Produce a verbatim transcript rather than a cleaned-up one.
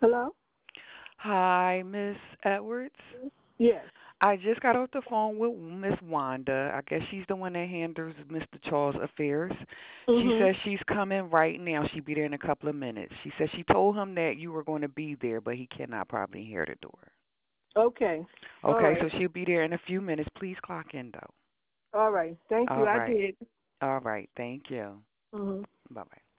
Hello? Hi, Miss Edwards. Yes. I just got off the phone with Miss Wanda. I guess she's the one that handles Mister Charles' affairs. She Mhm. says she's coming right now. She'll be there in a couple of minutes. She said she told him that you were going to be there, but he cannot probably hear the door. Okay. All Okay, right. so she'll be there in a few minutes. Please clock in, though. All right. Thank you. All I right. did. All right. Thank you. Mhm. Bye bye.